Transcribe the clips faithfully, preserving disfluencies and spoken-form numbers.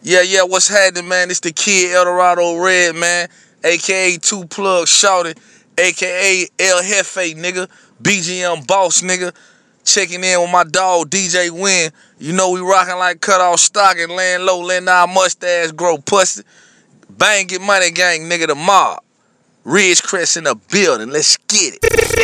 Yeah, yeah, what's happening, man? It's the kid Eldorado Red, man, a k a. Two Plug Shorty, a k a. El Jefe, nigga, B G M Boss, nigga. Checking in with my dog, D J Win. You know we rocking like cut off stock and laying low, letting our mustache grow pussy. Bang, get money, gang, nigga, the mob. Ridgecrest in the building, let's get it.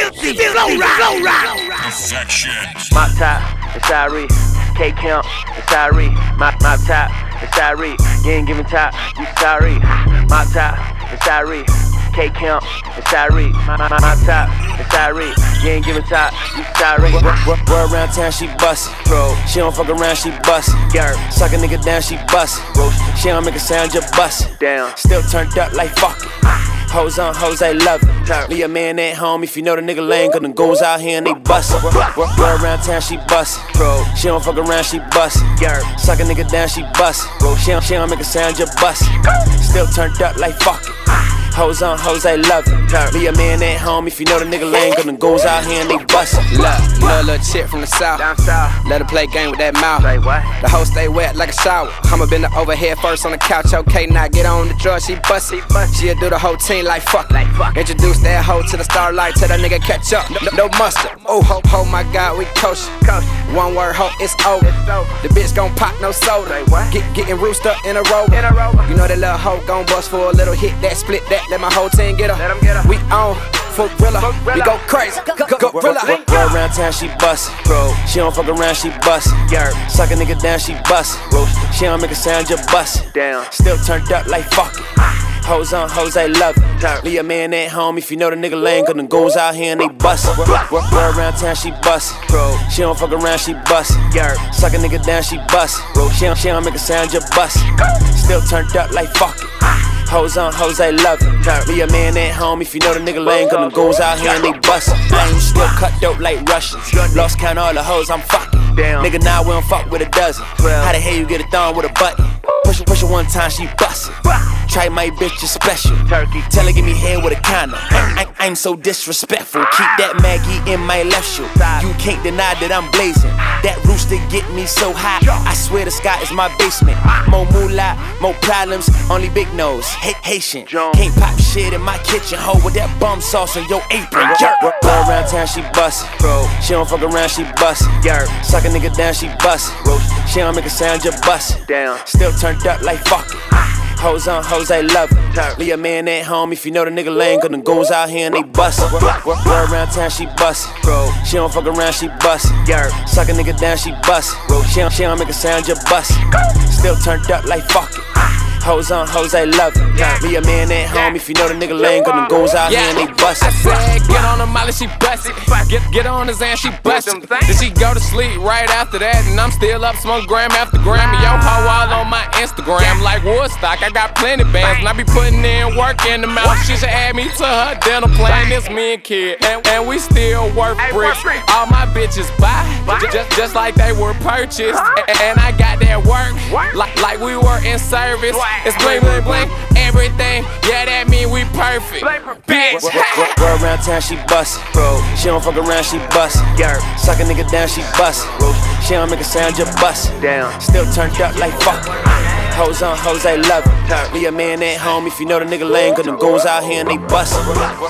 Perfection. Mop top, it's Irie. K count, it's Irie. Mop, mop top, it's Irie. You ain't giving top, you sorry. Mop top, it's Irie. K count, it's Irie. Mop, mop, mop top, it's Irie. You ain't giving top, you sorry. Word around town, she bustin'. Bro, she don't fuck around, she bustin'. Girl, suck a nigga down, she bustin'. She don't make a sound, just bustin'. Down, still turned up like fuck it. Hoes on hoes, they love it. Leave a man at home if you know the nigga lame, cause them goons out here and they bustin'. Word around town, she bustin'. Bro, she don't fuck around, she bustin'. Girl, suck a nigga down, she bustin'. She don't, she don't make a sound, just bustin'. Still turned up like fuck it. Hoes on hoes, they love it. Leave a man at home if you know the nigga lame, cause them goons out here and they bustin'. Look, you know a little chick from the south. down south. Let her play game with that mouth. Say what? The hoe stay wet like a shower. I'ma bend her over head first on the couch. Okay, now get on the drugs, she bust it. She'll do the whole team like fuck. Like fuck. Introduce that hoe to the starlight, tell that nigga catch up. No, no mustard. Oh, ho, ho, my God, we kosher. One word, ho, it's over. It's over. The bitch gon' pop, no soda. Say what? Get, getting roosed up in a row. In a row. You know that little hoe gon' bust for a little hit, that split that, let my whole team get her. Let 'em get her. We on for gorilla. We go crazy. Go, go, gorilla. Word around town, she bustin'. Bro, she don't fuck around, she bustin'. Girl, suck a nigga down, she bustin'. She don't make a sound, just bustin'. Down, still turned up like fuck it. Hoes on hoes, they love it. Leave a man at home if you know the nigga lame, cause them goons out here and they bustin'. Word around town, she bustin'. Bro, she don't fuck around, she bustin'. Girl, suck a nigga down, she bustin'. She don't, she don't make a sound, just bustin'. Still turned up like fuck it. Hoes on hoes, they love it. Leave a man at home if you know the nigga lame, cause them goons out here and they bustin'. I ain't still cut dope like Russians. Lost count all the hoes, I'm fucking. Damn. Nigga, now we don't fuck with a dozen. How the hell you get a thong with a button? Push her, push her one time, she bustin'. Try my bitch, just special. Turkey. Tell her give me head with a condom. I, I, I'm so disrespectful. Keep that Maggie in my left shoe. You can't deny that I'm blazing. That rooster get me so hot. I swear the sky is my basement. More moolah, more problems, only big nose. Hey, Haitian. Can't pop shit in my kitchen. Ho, with that bum sauce on your apron. Go around town, she bustin'. Bro, she don't fuck around, she bustin'. Suck a nigga down, she bustin'. She don't make a sound, just bustin'. down, Still turned up like fuck it. Hoes on hoes, they love it. Leave a man at home if you know the nigga lame, cause them goons out here and they bustin'. Word around town, she bustin'. Bro, she don't fuck around, she bustin'. Suck a nigga down, she bustin'. She don't, she don't make a sound, just bustin'. Still turned up like fuck it. Hoes on hoes, they love it. Leave a man at home if you know the nigga lame, cause them goons out here and they bustin'. I said, get on the molly, she bustin'. Get, get on his ass, she bustin'. Then she go to sleep right after that, and I'm still up, smoke gram after gram. And yo, hoe all on my Instagram like Woodstock. I got plenty bands, and I be putting in work in the mouth. She should add me to her dental plan. It's me and kid, and, and we still worth bricks. All my bitches buy, just, just like they were purchased. And, and I got that work, like, like we were in service. It's bling, bling, bling, everything. Yeah, that mean we perfect. Bitch. Word around town, she bustin'. Bro, she don't fuck around, she bustin'. Suck a nigga down, she bustin'. She don't make a sound, just bustin'. down, Still turned up like fuck it. Hoes on hoes, they love it. Leave a man at home if you know the nigga lame, cause them goons out here and they bustin'.